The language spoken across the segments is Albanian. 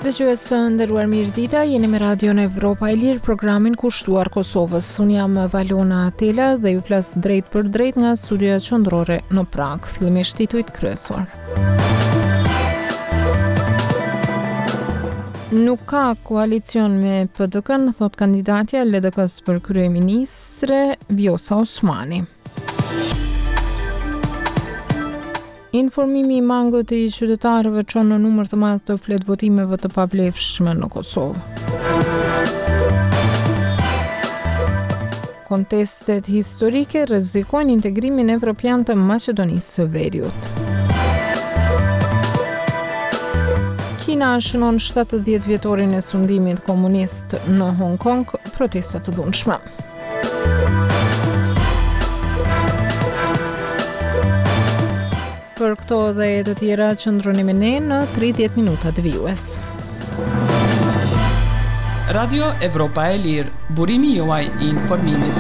Dëgjues të nderuar, mirëdita, jeni me Radion Evropa e Lirë, programin kushtuar Kosovës. Unë jam Valona Tela dhe ju flas drejt për drejt nga studioja qendrore në Prag. Fillimisht titujt kryesor. Nuk ka koalicion me PDK-n, thot kandidatja e LDK-s për kryeministre Vjosa Osmani. Informimi i mangët i qytetarëve çon në numër të madh të flet votimeve të pavlefshme në Kosovë. Kontestet historike rrezikojnë integrimin evropian të Maqedonisë së Veriut. Kina shënon 70 vjetorin e sundimit komunist në Hong Kong, protesta të dhunshme. Për këto dhe të tjera qëndroni me ne në 30 minuta të vijues. Radio Evropa e Lirë, burimi juaj i informimit.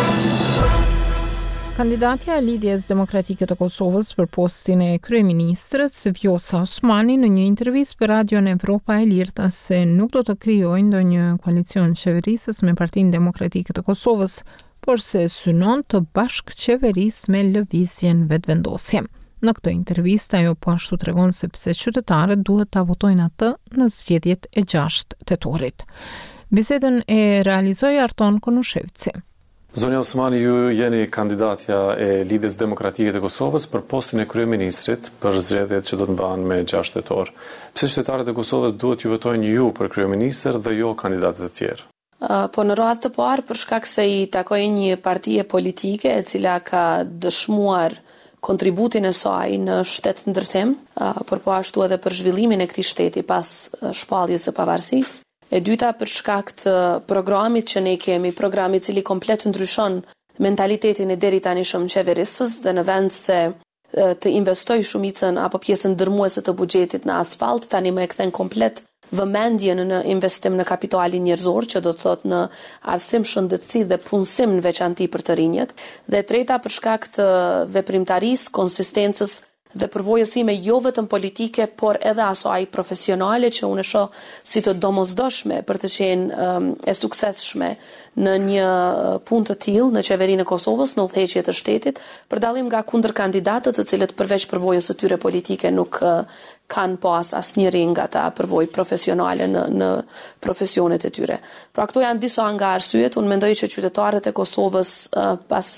Kandidatja e Lidhjes Demokratike të Kosovës për postin e kryeministrës Vjosa Osmani në një intervistë për Radion Evropa e Lirë tha se nuk do të krijojë ndonjë koalicion qeverisës me Partinë Demokratike të Kosovës, por se synon të bashkëqeverisë me lëvizjen vetëvendosje. Në këtë intervistë ajo po ashtu tregon se pse qytetarët duhet ta votojnë atë në zgjedhjet e 6 tetorit. Bisedën e realizoi Arton Konushevci. Zonja Osmani, ju jeni kandidatja e Lidhjes Demokratike të Kosovës për postin e kryeministrit për zgjedhjet që do të mbahen me 6 tetor. Pse qytetarët e Kosovës duhet ju votojnë ju për kryeministër dhe jo kandidatët e tjerë? Po në radhë të parë, për shkak se i takoj një partie politike e cila ka dëshmuar kontributin e saj në shtet ndërtim, por po ashtu edhe për zhvillimin e këtij shteti pas shpalljes së pavarësisë. E dyta, për shkak të programit që ne kemi, programi i cili komplet ndryshon mentalitetin e deri tanishëm qeverisës dhe në vend se të investoj shumicën apo pjesën dërmuese të buxhetit në asfalt, tani më e kthen komplet vëmendjen në investim në kapitalin njerëzor, që do të thotë në arsim, shëndetësi dhe punësim në veçanti për të rinjët. Dhe treta, për shkak të veprimtarisë, konsistencës dhe përvojës ime jo vetëm politike, por edhe asaj profesionale që unë e shoh si të domosdoshme për të qenë e suksesshme në një punë të tillë në qeverinë e Kosovës, në udhëheqje të shtetit, për dallim nga kundër kandidatët të cilët përveç përvojës së tyre politike nuk kanë pas asnjëri nga ta përvojë profesionale në profesionet e tyre. Pra këto janë disa nga arsyet. Unë mendoj që qytetarët e Kosovës pas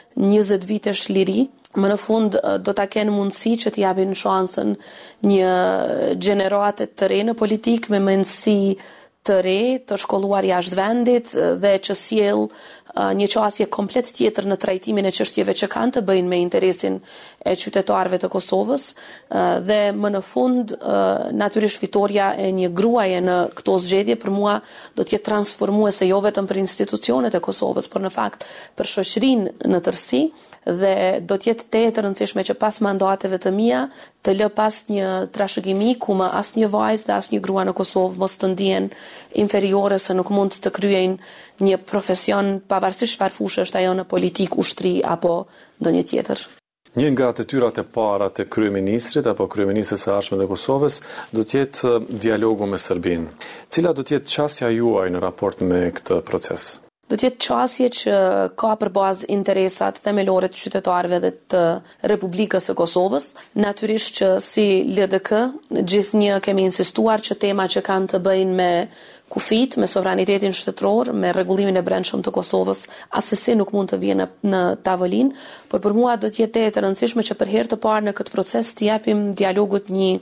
20 vitesh liri, më në fund do ta kenë mundësi që t'i japin shansën një gjenerate të re në politikë me mendësi të re, të shkolluar jashtë vendit dhe që sjell një qasje komplet tjetër në trajtimin e çështjeve që kanë të bëjnë me interesin e qytetarëve të Kosovës dhe më në fund natyrisht fitoria e një gruaje në këto zgjedhje për mua do të jetë transformuese jo vetëm për institucionet e Kosovës, por në fakt për shoqërinë në tërësi dhe do të jetë të rëndësishme që pas mandateve të mia të lë pas një trashëgimi ku më asnjë vajzë dhe asnjë grua në Kosovë mos të ndihen inferiore se nuk mund të kryejnë një profesion pavarësisht çfarë fushë është ajo në politik, ushtri apo ndonjë tjetër. Një nga detyrat e para të kryeministrit apo kryeministres së ardhshme të Kosovës do të jetë dialogu me Serbinë. Cila do të jetë çësia juaj në raport me këtë proces? Do të jetë çësje që ka për bazë interesat themelore të qytetarëve dhe të Republikës së Kosovës. Natyrisht që si LDK gjithnjë kemi insistuar që tema që kanë të bëjnë me kufit, me sovranitetin shtetëror, me rregullimin e brendshëm të Kosovës, asesi nuk mund të vijë në tavolinë, por për mua do të jetë e rëndësishme që për herë të parë në këtë proces të japim dialogut një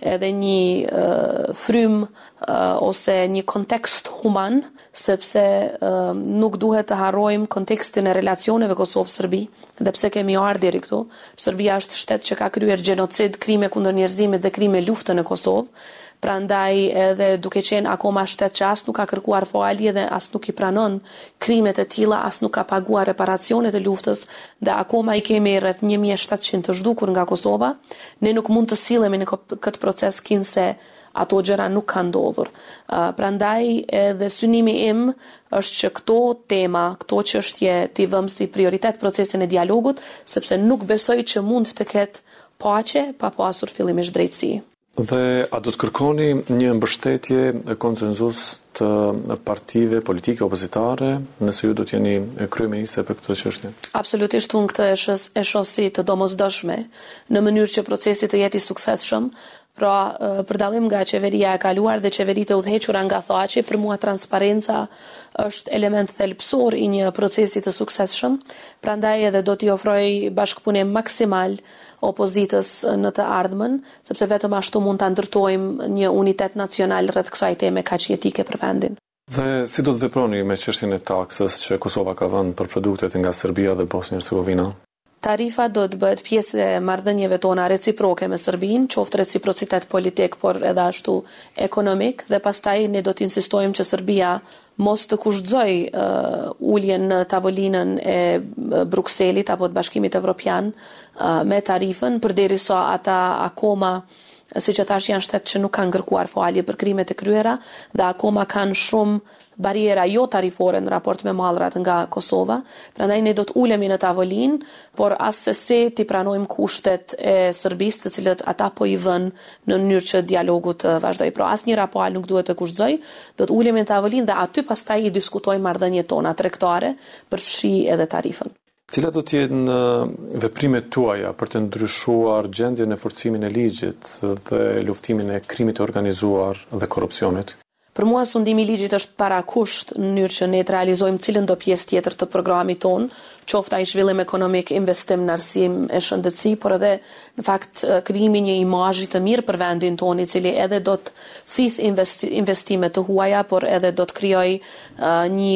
frym ose një kontekst human, sepse nuk duhet të harrojmë kontekstin e relacioneve Kosovë-Serbi, dhe pse kemi ardhur deri këtu. Serbia është shtet që ka kryer gjenocid, krime kundër njerëzimit dhe krime lufte në Kosovë. Prandaj edhe duke qenë akoma shtet që as nuk ka kërkuar falje dhe as nuk i pranon krimet e tilla, as nuk ka paguar reparacionet e luftës dhe akoma i kemi rreth 1700 të zhdukur nga Kosova, ne nuk mund të sillemi në këtë proces kinse ato gjëra nuk kanë ndodhur. Prandaj edhe synimi im është që këto tema, këto çështje t'i vëmë si prioritet procesin e dialogut, sepse nuk besoj që mund të ketë paqe pa pasur fillimisht drejtësi. Dhe a do të kërkoni një mbështetje konsenzus të partive politike opozitare nëse ju do të jeni kryeministre për këtë çështje? Absolutisht unë këtë e shoh si të domosdoshme në mënyrë që procesi të jetë i suksesshëm. Pra, për dallim nga qeveria e kaluar dhe qeveritë e udhëhequra nga Thaçi, për mua transparenca është element thelbësor i një procesi të suksesshëm. Prandaj edhe do t'i ofroj bashkëpunim maksimal opozitës në të ardhmen, sepse vetëm ashtu mund ta ndërtojmë një unitet nacional rreth kësaj teme kaq jetike për vendin. Dhe si do të veproni me çështjen e taksës që Kosova ka vënë për produktet nga Serbia dhe Bosnia-Hercegovina? Tarifa do të bëhet pjesë e marrëdhënieve tona reciproke me Serbinë, qoftë reciprocitet politik, por edhe ashtu ekonomik, dhe pastaj ne do të insistojmë që Serbia mos të kushtëzoj uljen në tavolinën e Brukselit apo të Bashkimit Evropian me tarifën, përderisa ata akoma, siç e thash, janë shtet që nuk kanë kërkuar falje për krimet e kryera dhe akoma kanë shumë bariera jo tarifore në raport me mallrat nga Kosova. Prandaj ne do të ulemi në tavolinë, por as se ti pranojmë kushtet e Serbisë, të cilët ata po i vënë në mënyrë që dialogu të vazhdojë. Pra asnjë raport nuk duhet të kushtëzoj, do të ulemi në tavolinë dhe aty pastaj i diskutojmë marrëdhëniet tona tregtare për fshi edhe tarifën. Cilat do të jenë veprimet tuaja për të ndryshuar gjendjen e forcimin e ligjit dhe luftimin e krimit të organizuar dhe korrupsionit? Për mua sundimi i ligjit është parakusht në mënyrë që ne të realizojmë cilën do pjesë tjetër të programit ton, qoftë ai zhvillim ekonomik, investim në arsim e shëndetësi, por edhe në fakt krijimi një imazhi të mirë për vendin ton, i cili edhe do të thith investime të huaja, por edhe do të krijojë një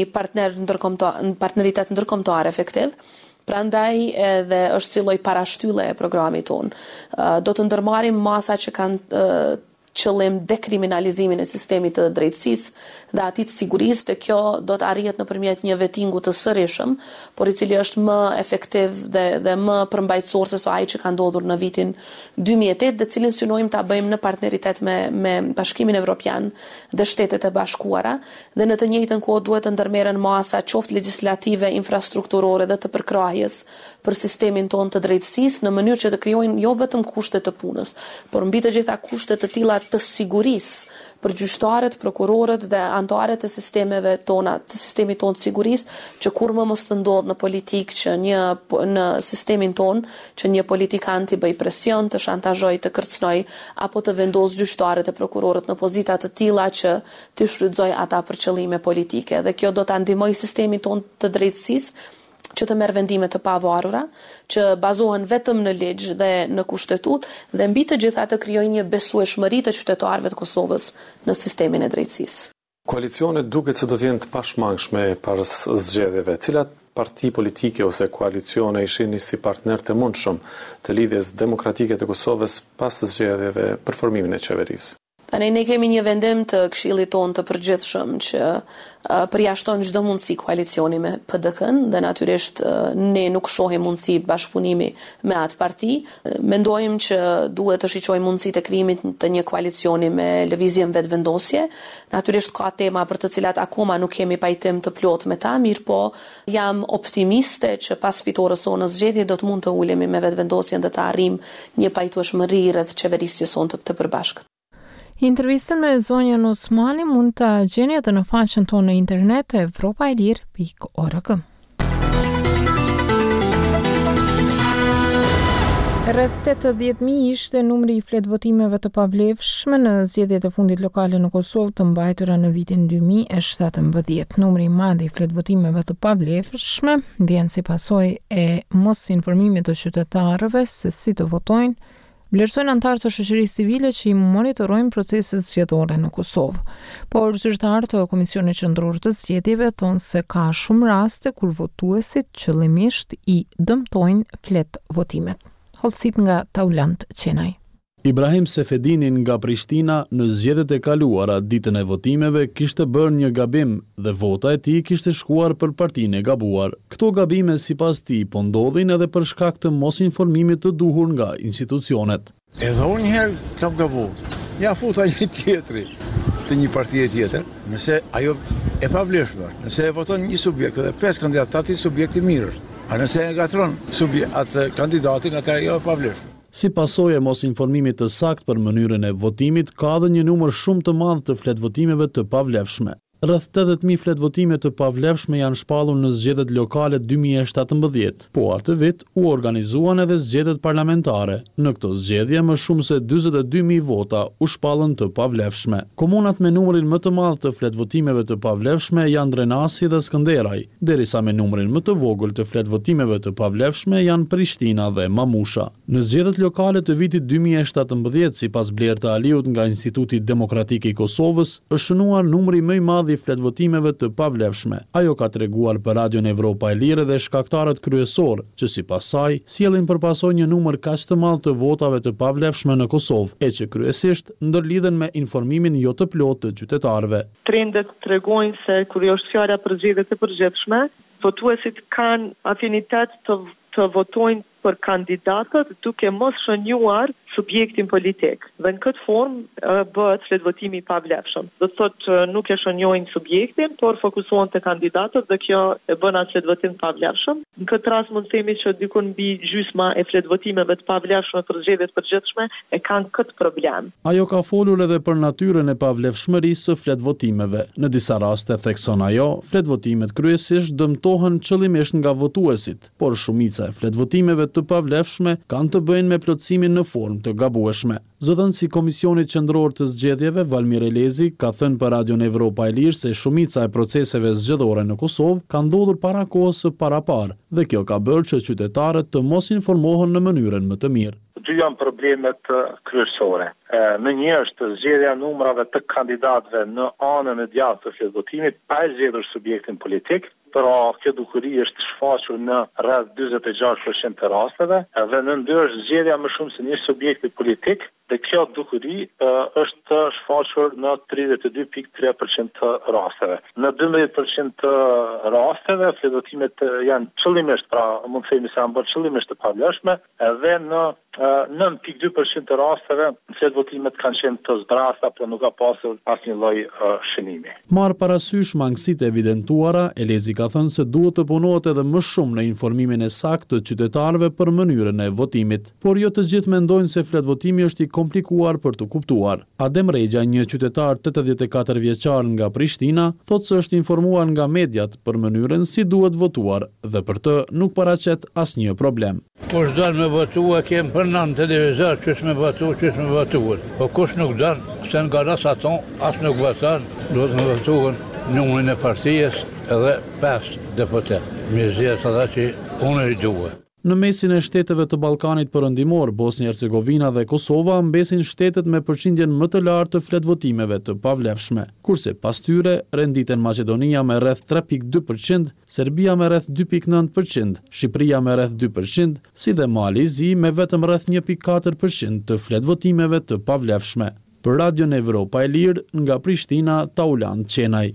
partneritet ndërkombëtar efektiv. Prandaj edhe është si lloj parashtylle e programit ton. Do të ndërmarrim masa që kanë qëllim dekriminalizimin e sistemit të drejtësisë dhe atit të sigurisë, dhe kjo do të arrihet nëpërmjet një vettingu të sërishëm, por i cili është më efektiv dhe më përmbajtësor se ai që ka ndodhur në vitin 2008, dhe cilin synojmë ta bëjmë në partneritet me Bashkimin Evropian dhe Shtetet e Bashkuara, dhe në të njëjtën kohë duhet të ndërmerren masa qoftë legjislative, infrastrukturore dhe të përkrahjes për sistemin ton të drejtësisë, në mënyrë që të krijojnë jo vetëm kushte të punës, por mbi të gjitha kushte të tilla të sigurisë për gjyqtarët, prokurorët dhe anëtarët e sistemeve tona, të sistemit tonë të sigurisë, që kur më mos të ndodhë në politikë që në sistemin tonë, që një politikant i bëj presion, të shantazhoj, të kërcënoj, apo të vendos gjyqtarët e prokurorët në pozita të tilla që të shfrytëzoj ata për qëllime politike. Dhe kjo do ta ndihmojë sistemin tonë të drejtësisë që të merr vendime të pavarura, që bazohen vetëm në ligj dhe në kushtetut, dhe mbi të gjitha të krijojë një besueshmëri të qytetarëve të Kosovës në sistemin e drejtësisë. Koalicionet duket se do të jenë të pashmangshme pas zgjedhjeve. Cilat parti politike ose koalicione ishini si partner të mundshëm të lidhjes demokratike të Kosovës pas zgjedhjeve për formimin e qeverisë? Tani ne kemi një vendim të Këshillit tonë të përgjithshëm që përjashton çdo mundësi koalicioni me PDK-n, dhe natyrisht ne nuk shohim mundësi bashkëpunimi me atë parti. Mendojmë që duhet të shiqojmë mundësitë e krijimit të një koalicioni me lëvizjen vetvendosje. Natyrisht ka tema për të cilat akoma nuk kemi pajtim të plot me ta, mirë po jam optimiste që pas fitores sonë në zgjedhje do të mund të ulemi me vetvendosjen dhe të arrijmë një pajtueshmëri rreth qeverisjes sonë të përbashkët. Intervistën me zonjën Osmani mund të gjeni edhe në faqen tonë në internet evropailir.org. Rreth 80.000 ishte numri i fletvotimeve të pavlefshme në zgjedhjet e fundit lokale në Kosovë të mbajtura në vitin 2017. Numri i madh i fletvotimeve të pavlefshme vjen si pasojë e mos informimit të qytetarëve se si të votojnë, vlerësojnë anëtarë të shoqërisë civile që i monitorojnë proceset zgjedhore në Kosovë. Por zyrtarë të Komisionit Qendror të Zgjedhjeve thonë se ka shumë raste kur votuesit qëllimisht i dëmtojnë flet votimet. Hollësit nga Taulant Qenaj. Ibrahim Sefedinin nga Prishtina në zgjedhjet e kaluara ditën e votimeve kishte bërë një gabim dhe vota e tij kishte shkuar për partinë e gabuar. Këto gabime sipas tij po ndodhin edhe për shkak të mos informimit të duhur nga institucionet. Edhe unë një herë kam gabuar. Ja futa një tjetri të një partie tjetër, nëse ajo e pavlefshme, nëse e voton një subjekt dhe 5 kandidatë, subjekti mirë është. A nëse e gatron atë kandidatin, atë ajo e pavlefshme. Si pasojë e mos informimit të saktë për mënyrën e votimit, ka dhe një numër shumë të madh të fletvotimeve të pavlefshme. Rreth 80.000 fletvotime të pavlefshme janë shpallur në zgjedhjet lokale 2017. Po atë vit u organizuan edhe zgjedhjet parlamentare. Në këto zgjedhje më shumë se 42.000 vota u shpallën të pavlefshme. Komunat me numrin më të madh të fletvotimeve të pavlefshme janë Drenasi dhe Skënderaj, derisa me numrin më të vogël të fletvotimeve të pavlefshme janë Prishtina dhe Mamusha. Në zgjedhjet lokale të vitit 2017, sipas Blerta Aliut nga Instituti Demokratik i Kosovës, është shënuar numri më i madh i fletvotimeve të pavlefshme. Ajo ka treguar për Radion Evropa e Lirë dhe shkaktarët kryesor, që sipas saj sjellin përpasoj një numër kaq të madh të votave të pavlefshme në Kosovë, e që kryesisht ndërlidhen me informimin jo të plotë të qytetarëve. Trendet tregojnë se kur është fjala për zgjedhjet e përgjithshme, votuesit kanë afinitet të votojnë për kandidatët duke mos shënjuar subjektin politik. Dhe në këtë formë bëhet fletvotimi i pavlefshëm. Do të thotë nuk e shënjojnë subjektin, por fokusohen te kandidatët dhe kjo e bën atë fletvotim pavlefshëm. Në këtë rast mund të themi që diku mbi gjysma e fletvotimeve të pavlefshme për zgjedhjet përgjithshme e kanë këtë problem. Ajo ka folur edhe për natyrën e pavlefshmërisë së fletvotimeve. Në disa raste, thekson ajo, fletvotimet kryesisht dëmtohen qëllimisht nga votuesit, por shumica e fletvotimeve të pavlefshme kanë të bëjnë me plotësimin në formë të gabueshme. Zëdhënësi i Komisionit Qendror të Zgjedhjeve, Valmir Elezi, ka thënë për Radion Evropa e Lirë se shumica e proceseve zgjedhore në Kosovë kanë ndodhur para kohës së parapar dhe kjo ka bërë që qytetarët të mos informohen në mënyrën më të mirë. Dy janë problemet kryesore. Në një është zgjedhja e numrave të kandidatëve në anën e djathtë të fletvotimit pa e zgjedhur subjektin politik. Pra, kjo dukuri është shfaqur në rreth 46% të rasteve dhe në dy është zgjedhja më shumë se një subjekti politik dhe kjo dukuri është shfaqur në 32.3% të rasteve. Në 12% të rasteve fletvotimet janë qëllimisht, pra mund të themi se janë bërë qëllimisht të pavlefshme dhe në 9.2% të rasteve fletvotimet kanë qenë të zbrasta, por nuk ka pasur asnjë lloj shënimi. Marr parasysh mangësitë evidentuara, Elezi ka thënë se duhet të punohet edhe më shumë në informimin e saktë të qytetarëve për mënyrën e votimit, por jo të gjithë mendojnë se fletvotimi është i komplikuar për të kuptuar. Adem Rexha, një qytetar 84 vjeçar nga Prishtina, thotë se është informuar nga mediat për mënyrën si duhet votuar dhe për të nuk paraqet asnjë problem. Kush don me votua kem për në televizor, çish me votuar. Po kush nuk don, se nga rasa ton, as nuk voton, duhet me votuar numrin e partisë edhe 5 deputet. Me zgjedhjet ata që unë i dua. Në mesin e shteteve të Ballkanit Perëndimor, Bosnia-Hercegovina dhe Kosova mbesin shtetet me përqindjen më të lartë të fletvotimeve të pavlefshme, kurse pas tyre renditen Maqedonia me rreth 3.2%, Serbia me rreth 2.9%, Shqipëria me rreth 2%, si dhe Mali Zi me vetëm rreth 1.4% të fletvotimeve të pavlefshme. Për Radion Evropa e Lirë, nga Prishtina, Tauland Qenaj.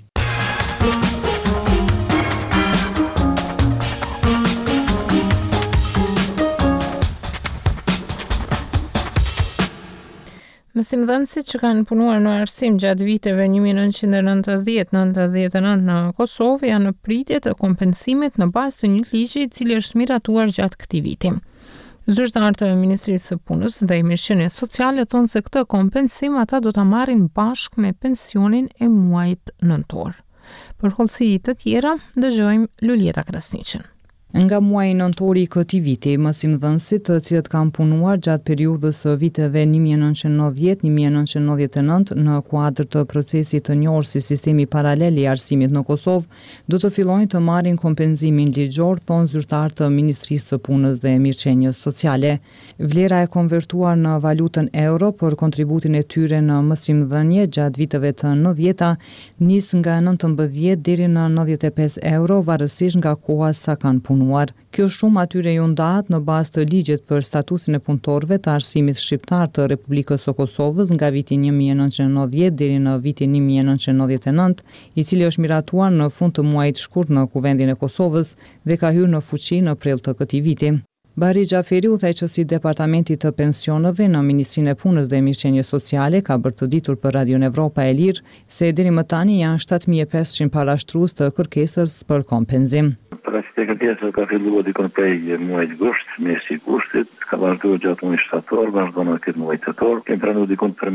Mësimdhënësit që kanë punuar në arsim gjatë viteve 1990-99 në Kosovë janë në pritje të kompensimit në bazë të një ligji i cili është miratuar gjatë këtij viti. Zyrtarët e Ministrisë së Punës dhe Mirëqenies Sociale thonë se këtë kompensim ata do ta marrin bashkë me pensionin e muajit nëntor. Për hollësi të tjera, dëgjojmë Lulieta Krasniqën. Nga muaji nëntori i këtij viti, mësimdhënësit të cilët kanë punuar gjatë periudhës së viteve 1990-1999 në kuadër të procesit të njohur si sistemi paralel i arsimit në Kosovë, do të fillojnë të marrin kompensimin ligjor, thonë zyrtarët të Ministrisë së Punës dhe Mirëqenies Sociale. Vlera e konvertuar në valutën euro për kontributin e tyre në mësimdhënie gjatë viteve të 90-ta nis nga 19 deri në 95 euro varësisht nga koha sa kanë punuar. Kjo shumë atyre ju ndahet në bazë të ligjit për statusin e punëtorëve të arsimit shqiptar të Republikës së Kosovës nga viti 1990 deri në vitin 1999, i cili është miratuar në fund të muajit shkurt në Kuvendin e Kosovës dhe ka hyrë në fuqi në prill të këtij viti. Bahri Xhaferi, udhëheqësi i Departamentit të Pensioneve në Ministrinë e Punës dhe Mirëqenies Sociale, ka bërë të ditur për Radion Evropa e Lirë se deri më tani janë 7500 parashtrues të kërkesës për kompenzim. Për Kërkesa ka filluar dikon prej muajit gusht, mesi gushtit, ka vazhduar gjatë muajit shtator, vazhdon edhe këtë muaj tetor. Kemi pranuar dikon për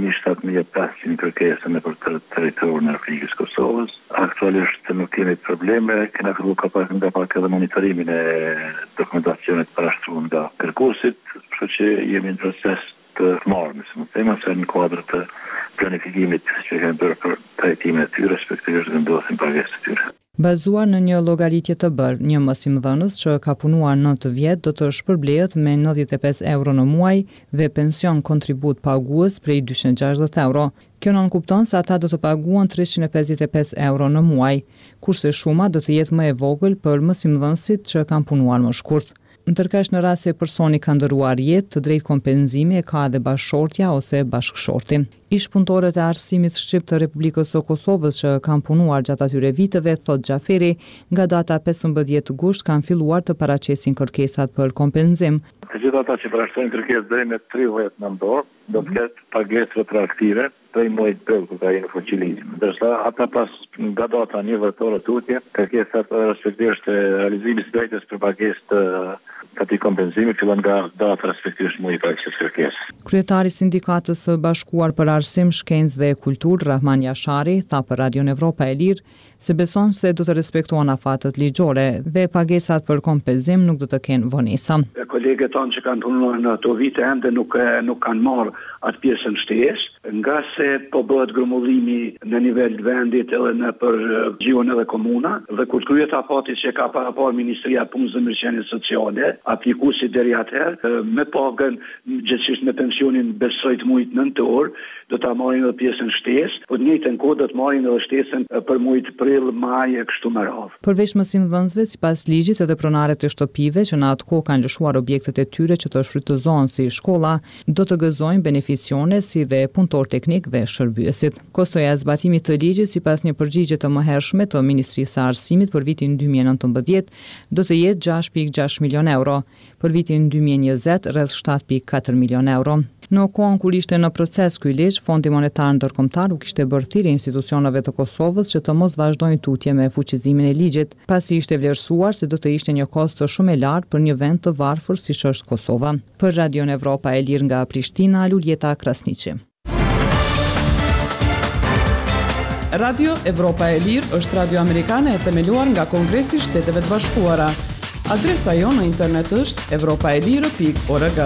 7.500 kërkesa nëpër territorin e Republikës Kosovës. Aktualisht nuk kemi probleme, kena filluar nga pak edhe monitorimin e dokumentacionit parashtruar nga kërkuesit, kështu që jemi në proces të marrë, se në kuadrë të planifikimit që kemi bërë për trajtimin e tyre, respektivisht vendosin pagesat e tyre. Bazuar në një llogaritje të bërë, një mësimdhënës që ka punuar 9 vjet do të shpërblehet me 95 euro në muaj dhe pension kontribut pagues prej 260 euro. Kjo nënkupton se ata do të paguan 355 euro në muaj, kurse shuma do të jetë më e vogël për mësimdhënësit që kanë punuar më shkurt. Ndërkësh në rast se personi ka ndëruar jetë, të drejtë kompenzimi e ka edhe bashkëshortja ose bashkëshorti. Ish-punëtorët e arsimit shqip të Republikës së Kosovës që kanë punuar gjatë atyre viteve, thot Xhaferi, nga data 15 gusht kanë filluar të paraqesin kërkesat për kompenzim. Të gjithë ata që parashtrojnë kërkesë deri në 30 nëntor, do të ketë pagesë retroaktive prej muajit prill kur ka në fuqilim. Ndërsa ata pas nga data 1 dhjetor tutje, kërkesat respektivisht e realizimit drejtës për pagesë të këtij kompenzimi fillon nga data respektivisht muaji i pagesës kërkesës. Kryetari i Sindikatës së Bashkuar për Arsim, Shkencë dhe Kulturë, Rahman Jashari, tha për Radion Evropa e Lirë se beson se do të respektohen afatet ligjore dhe pagesat për kompenzim nuk do të kenë vonesa. Kolegët tanë që kanë punuar në ato vite ende nuk kanë marrë atë pjesën shtesë, nga se po bëhet grumullimi në nivel vendit edhe në për gjion edhe komuna, dhe kur kryet afati që ka parapar Ministria e Punës dhe Mirëqenies Sociale, aplikuesi deri atëherë, me pagën gjithësisht me pensionin besoj të muajit nëntor, do ta marrin edhe pjesën shtesë, por në njëjtën kohë do të marrin edhe shtesën për muajt prill, maj e kështu me radhë. Përveç mësimdhënësve, sipas ligjit edhe pronarët e shtëpive që në atë kohë kanë lëshuar objektet e tyre që të shfrytëzohen si shkolla, do të gëzojnë beneficione si dhe punëtor teknik dhe shërbyesit. Kostoja e zbatimit të ligjit sipas një përgjigje të mëhershme të Ministrisë së Arsimit për vitin 2019 do të jetë 6.6 milion euro, për vitin 2020 rreth 7.4 milion euro. Në kohën kur ishte në proces ky ligj, Fondi Monetar Ndërkombëtar u kishte bërë thirrje institucioneve të Kosovës që të mos vazhdojnë tutje me fuqizimin e ligjit, pasi ishte vlerësuar se do të ishte një kosto shumë e lartë për një vend të varfër siç është Kosova. Për Radion Evropa e Lirë nga Prishtina, Luljeta Krasniqi. Radio Evropa e Lirë është radio amerikane e themeluar nga Kongresi i Shteteve të Bashkuara. Adresa jonë në internet është evropaelire.org.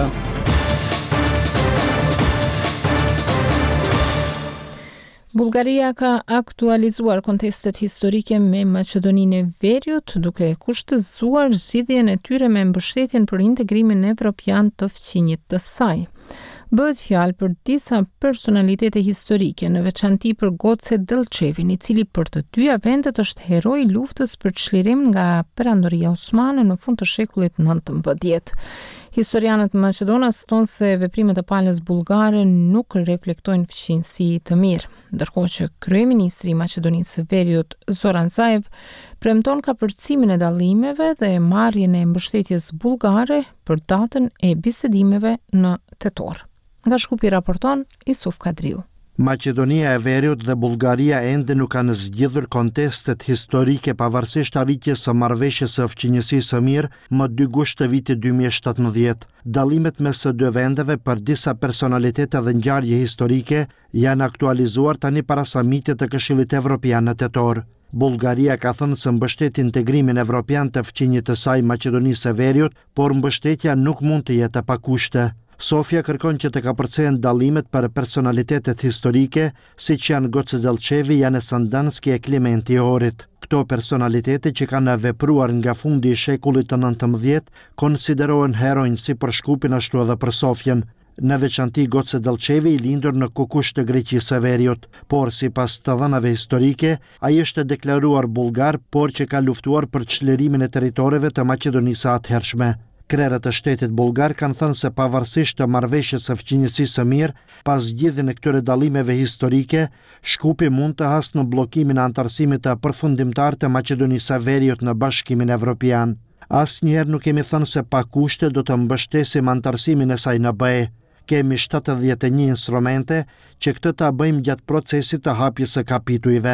Bullgaria ka aktualizuar kontestet historike me Maqedoninë e Veriut, duke kushtëzuar zgjidhjen e tyre me mbështetjen për integrimin evropian të fqinjit të saj. Bëhet fjalë për disa personalitete historike, në veçanti për Goce Delçevin, i cili për të dyja vendet është heroi i luftës për çlirim nga perandoria osmane në fund të shekullit 19. Historianët maqedonas thonë se veprimet e palës bullgare nuk reflektojnë fqinësi të mirë, ndërkohë që kryeministri i Maqedonisë së Veriut Zoran Zaev premton kapërcimin e dallimeve dhe marrjen e mbështetjes bullgare për datën e bisedimeve në tetor. Nga Shkupi raporton Isuf Kadriu. Maqedonia e Veriut dhe Bullgaria ende nuk kanë zgjidhur kontestet historike pavarësisht arritjes së marrëveshjes së fqinjësisë së mirë më 2 gusht të vitit 2017. Dallimet mes së dy vendeve për disa personalitete dhe ngjarje historike janë aktualizuar tani para samitit të Këshillit Evropian në tetor. Bullgaria ka thënë se mbështet integrimin evropian të fqinjit të saj Maqedonisë së Veriut, por mbështetja nuk mund të jetë pa kushte. Sofia kërkon që të kapërcehen dallimet për personalitetet historike, siç janë Goce Delçevi, Janez Sandanski e Klementi Ohrit. Këto personalitete që kanë vepruar nga fundi i shekullit të 19 konsiderohen heronj si për Shkupin ashtu edhe për Sofjen. Në veçanti Goce Delçevi i lindur në Kukush të Greqisë së Veriut, por sipas të dhënave historike, ai është deklaruar bullgar, por që ka luftuar për çlirimin e territoreve të Maqedonisë së atëhershme. Krerët e shtetit bullgar kanë thënë se pavarësisht të marrëveshjes së fqinjësisë së mirë, pas zgjidhjen e këtyre dallimeve historike, Shkupi mund të hasë në bllokimin e antarësimit të përfundimtar të Maqedonisë së Veriut në Bashkimin Evropian. Asnjëherë nuk kemi thënë se pa kushte do të mbështesim antarësimin e saj në BE. Kemi 71 instrumente që këtë ta bëjmë gjatë procesit të hapjes së kapitujve.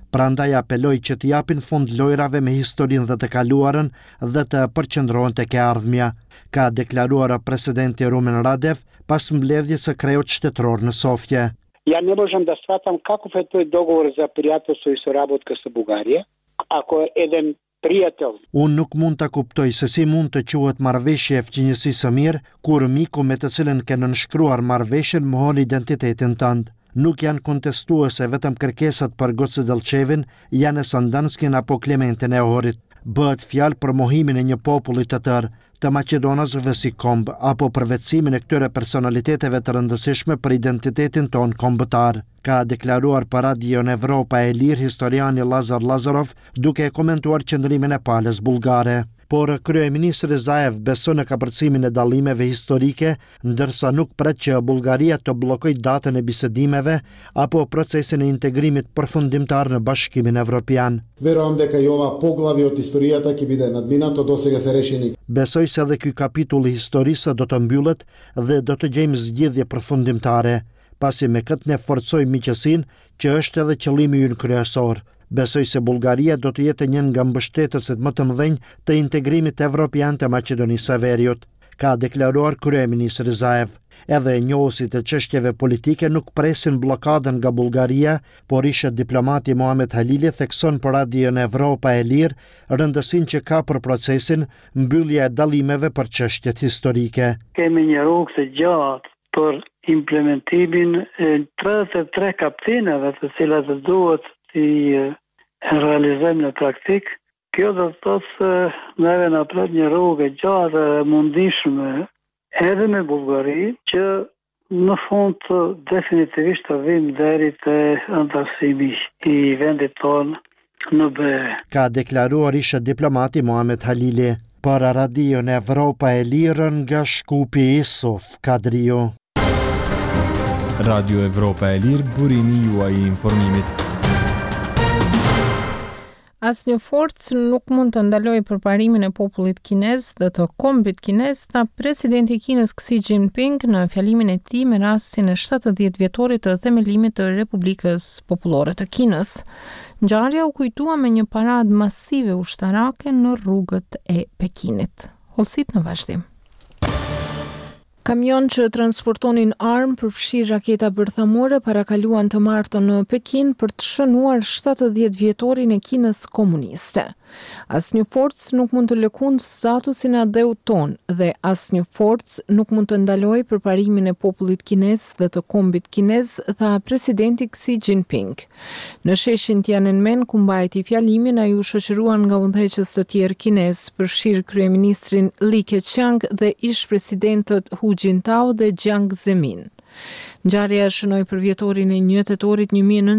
Prandaj apeloi që të japin fund lojrave me historinë dhe të kaluarën dhe të përqendrohen tek e ardhmja, ka deklaruar presidenti Rumen Radev pas mbledhjes së kreut shtetëror në Sofje. Ja ne možem da shvatam kako je to dogovor za prijateljstvo i suraботка sa Bugarija, ako je jedan prijatelj. Unë nuk mund ta kuptoj se si mund të quhet marrëveshje e fqinjësisë së mirë kur miku me të cilën ke nënshkruar marrëveshjen mohon identitetin tënd. Nuk janë kontestuese vetëm kërkesat për Goce Delçevin, Jane Sandanskin apo Klementin e Ohorit. Bëhet fjalë për mohimin e një populli të tërë, të maqedonasëve si komb, apo përvetësimin e këtyre personaliteteve të rëndësishme për identitetin ton kombëtar, ka deklaruar për Radion Evropa e Lirë historiani Lazar Lazarov, duke komentuar qëndrimin e palës bullgare. Por kryeministri Zaev beson në kapërcimin e dallimeve historike, ndërsa nuk pret që Bullgaria të bllokojë datën e bisedimeve apo procesin e integrimit përfundimtar në Bashkimin Evropian. Veruam дека и ова поглави од историјата ќе биде надминато, досега се решени. Besoj se edhe ky kapitull i historisë do të mbyllet dhe do të gjejmë zgjidhje përfundimtare, pasi me këtë ne forcojmë miqësinë që është edhe qëllimi ynë kryesor. Besoj se Bullgaria do të jetë një nga mbështetësit më të mëdhenj të integrimit evropian të Maqedonisë së Veriut, ka deklaruar kryeministri Zaev. Edhe njohësit e çështjeve politike nuk presin bllokadën nga Bullgaria, por ish diplomati Mohamed Halili thekson për Radion Evropa e Lirë rëndësinë që ka për procesin mbyllja e dallimeve për çështjet historike. Kemi një rrugë të gjatë për implementimin e 33 kapitenave të cilat duhet i realizojmë në praktik. Kjo do të thotë se neve na pret një rrugë gjatë e mundishme edhe me Bullgari që në fund definitivisht të vim deri te antarësimi i vendit tonë në BE. Ka deklaruar ish diplomati Mohamed Halili për Radion Evropa e Lirë nga Shkupi Isuf Kadrio. Radio Evropa e Lirë, burimi juaj i informimit. Asnjë forcë nuk mund të ndalojë përparimin e popullit kinez dhe të kombit kinez, tha presidenti i Kinës Xi Jinping në fjalimin e tij me rastin e 70 vjetorit të themelimit të Republikës Popullore të Kinës. Ngjarja u kujtua me një paradë masive ushtarake në rrugët e Pekinit. Hollësit në vazhdim. Kamion që transportonin armë përfshirë raketa bërthamore parakaluan të martën në Pekin për të shënuar 70 vjetorin e Kinës komuniste. Asnjë forcë nuk mund të lëkundë statusin e adheut ton dhe asnjë forcë nuk mund të ndalojë përparimin e popullit kinez dhe të kombit kinez, tha presidenti Xi Jinping. Në sheshin Tiananmen ku mbajti fjalimin, ai u shoqëruan nga udhëheqës të tjerë kinez, përfshirë kryeministrin Li Keqiang dhe ish presidentët Hu Jintao dhe Jiang Zemin. Ngjarja shënoi për vjetorin e 1 tetorit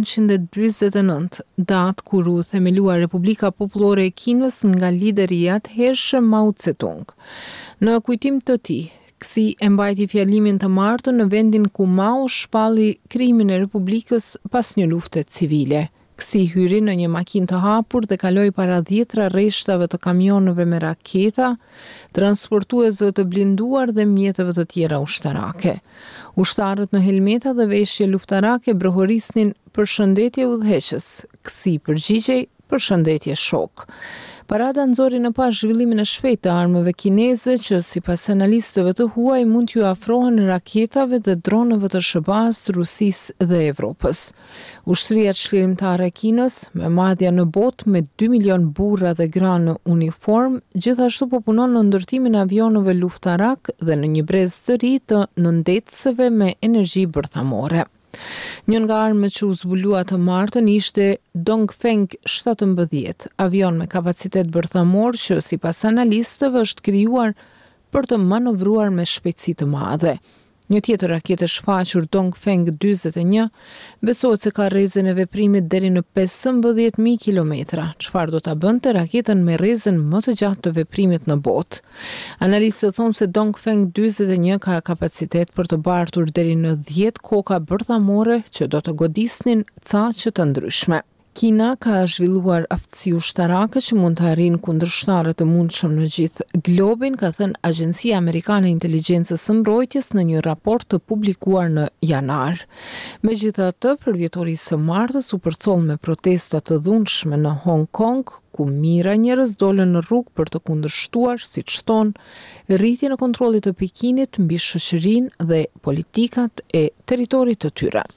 1949, datë kur u themelua Republika Popullore e Kinës nga lideri i atëhershëm Mao Tse-tung. Në kujtim të tij, Xi e mbajti fjalimin të martën në vendin ku Mao shpalli krijimin e Republikës pas një lufte civile. Xi hyri në një makinë të hapur dhe kaloi para 10 rreshtave të kamionëve me raketa, transportuesve të blinduar dhe mjeteve të tjera ushtarake. Ushtarët në helmeta dhe veshje luftarake brohorisnin përshëndetje udhëheqës. Xi përgjigjej përshëndetje shok. Parada nxori në pas zhvillimin e shpejtë të armëve kineze që sipas analistëve të huaj mund t'ju afrohen raketave dhe dronëve të SBA-s, Rusisë dhe Evropës. Ushtria çlirimtare e Kinës, me madhja në botë me 2 milion burra dhe gra në uniform, gjithashtu po punon në ndërtimin e avionëve luftarak dhe në një brez të ri të nëndetësve me energji bërthamore. Një nga armët që u zbulua të martën ishte Dongfeng 17, avion me kapacitet bërthamor që sipas analistëve është krijuar për të manovruar me shpejtësi të madhe. Një tjetër raketë shfaqur Dongfeng 41 besohet se ka rrezën e veprimit deri në 15.000 kilometra, çfarë do ta bënte raketën me rrezën më të gjatë të veprimit në botë. Analistët thonë se Dongfeng 41 ka kapacitet për të bartur deri në 10 koka bërthamore që do të godisnin caqe të ndryshme. Kina ka zhvilluar aftësi ushtarake që mund të arrijnë kundërshtarët të mundshëm në gjithë globin, ka thënë Agjencia Amerikane e Inteligjencës së Mbrojtjes në një raport të publikuar në janar. Megjithatë, për vjetorisë së martës u përcoll me protesta të dhunshme në Hong Kong, ku mijëra njerëz dolën në rrugë për të kundërshtuar, siç thonë, rritjen e kontrollit të Pekinit mbi shoqërinë dhe politikat e territorit të tyre.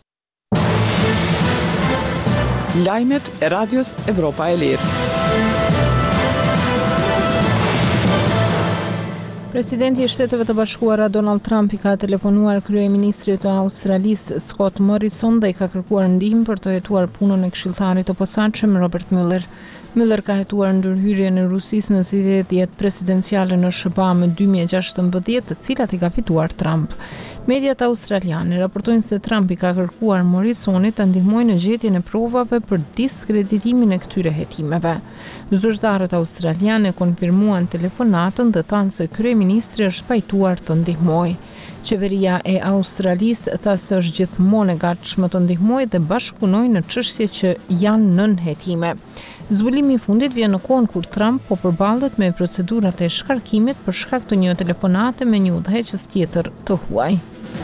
Lajmet e Radios Evropa e Lirë. Presidenti i Shteteve të Bashkuara Donald Trump i ka telefonuar kryeministrit të Australisë Scott Morrison dhe i ka kërkuar ndihmë për të hetuar punën e këshilltarit të posaçëm Robert Mueller. Mueller ka hetuar ndërhyrjen e Rusisë në zgjedhjet presidenciale në SBA më 2016, të cilat i ka fituar Trump. Mediat australiane raportojnë se Trump i ka kërkuar Morrisonit të ndihmojë në gjetjen e provave për diskreditimin e këtyre hetimeve. Zyrtarët australianë konfirmuan telefonatën dhe thanë se kryeministri është pajtuar të ndihmojë. Qeveria e Australisë tha se është gjithmonë e gatshme të ndihmojë dhe bashkëpunojë në çështje që janë nën hetime. Zbulimi i fundit vjen në kohën kur Trump po përballet me procedurat e shkarkimit për shkak të një telefonate me një udhëheqës tjetër të huaj.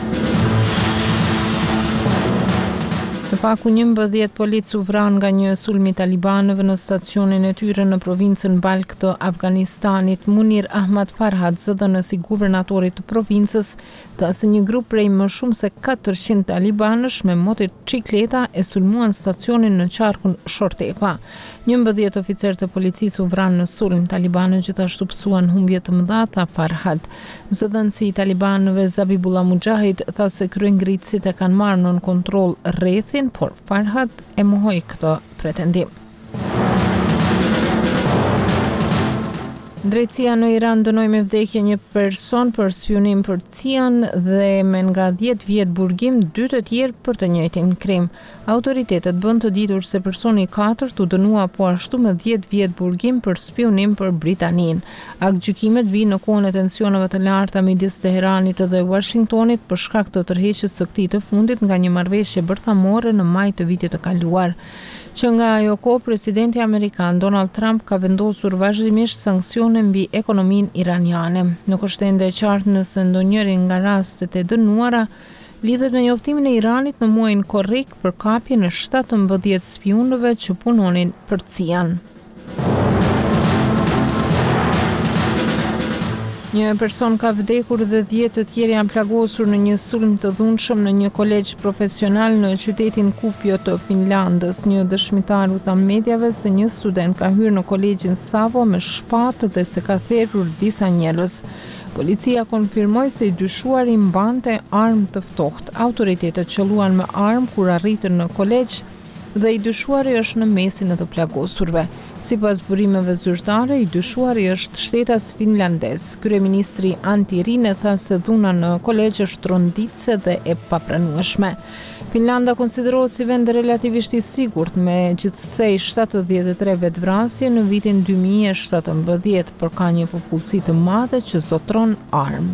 Së paku 11 policë u vranë nga një sulm i talibanëve në stacionin e tyre në provincën Balkh të Afganistanit. Munir Ahmad Farhad, zëdhënësi guvernatorit të provincës, tha se një grup prej më shumë se 400 talibanësh me motocikleta e sulmuan stacionin në qarkun Shortepa. 11 oficerë të policisë u vranë në sulm. Talibanët gjithashtu pësuan humbje të mëdha, tha Farhad. Zëdhënësi i talibanëve Zabibullah Mujahid tha se kryengritësit e kanë marrë nën kontroll rrethin, por Farhad e mohoi këtë pretendim. Drejtësia në Iran dënoi me vdekje një person për spionim për CIA-n dhe me nga 10 vjet burgim 2 të tjerë për të njëjtin krim. Autoritetet bën të ditur se personi i katërt u dënua po ashtu me 10 vjet burgim për spionim për Britaninë. Aktgjykimet vijnë në kohën e tensioneve të larta midis Teheranit dhe Washingtonit për shkak të tërheqjes së këtij të fundit nga një marrëveshje bërthamore në maj të vitit të kaluar. Që nga ajo kohë, presidenti amerikan Donald Trump ka vendosur vazhdimisht sanksione mbi ekonominë iraniane. Nuk është ende e qartë nëse ndonjëri nga rastet e dënuara lidhet me njoftimin e Iranit në muajin korrik për kapjen e 17 spionëve që punonin për CIA-n. Një person ka vdekur dhe 10 të tjerë janë plagosur në një sulm të dhunshëm në një kolegj profesional në qytetin Kuopio të Finlandës. Një dëshmitar u tha mediave se një student ka hyrë në kolegjin Savo me shpatë dhe se ka therrur disa njerëz. Policia konfirmoi se i dyshuari mbante armë të ftohtë. Autoritetet qelluan me armë kur arritën në kolegj dhe i dyshuari është në mesin e të plagosurve. Sipas burimeve zyrtare, i dyshuari është shtetas finlandez. Kryeministri Antti Rinne tha se dhuna në kolegj është tronditse dhe e papranueshme. Finlanda konsiderohet si vend relativisht i sigurt me gjithsej 73 vetvrasje në vitin 2017, por ka një popullsi të madhe që zotron armë.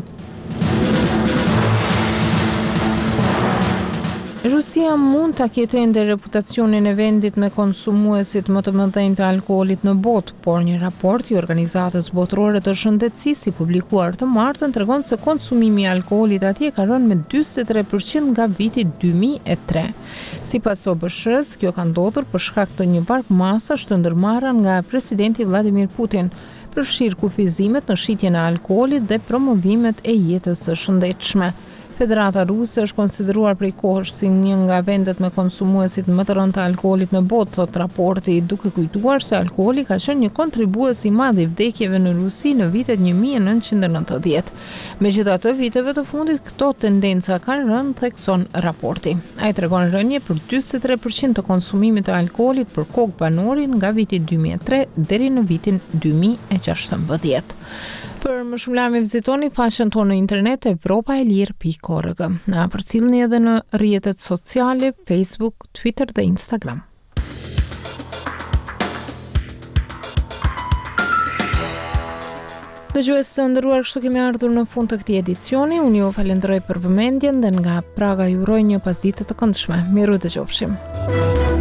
Rusia mund ta ketë ende reputacionin e vendit me konsumuesit më të mëdhenj të alkoolit në botë, por një raport i Organizatës Botërore të Shëndetësisë i publikuar të martën tregon se konsumimi i alkoolit atje ka rënë me 43% nga viti 2003. Sipas OBSH-s, kjo ka ndodhur për shkak të një varg masash të ndërmarra nga presidenti Vladimir Putin, përfshirë kufizimet në shitjen e alkoolit dhe promovimet e jetës së shëndetshme. Federata Ruse është konsideruar prej kohësh si një nga vendet me konsumuesit më të rëndë të alkoolit në botë, thot raporti, duke kujtuar se alkooli ka qenë një kontribues i madh i vdekjeve në Rusi në vitet 1990. Megjithatë, viteve të fundit këto tendenca kanë rënë, thekson raporti. Ai tregon rënje për 43% të konsumimit të alkoolit për kokë banori nga viti 2003 deri në vitin 2016. Për më shumë lajme vizitoni faqen tonë në internet evropaelir.org. Na përcjellni edhe në rrjetet sociale, Facebook, Twitter dhe Instagram. Dëgjues të nderuar, kështu kemi ardhur në fund të këtij edicioni. Unë ju falenderoj për vëmendjen dhe nga Praga ju uroj një pasditë të këndshme. Miru dëgjofshim.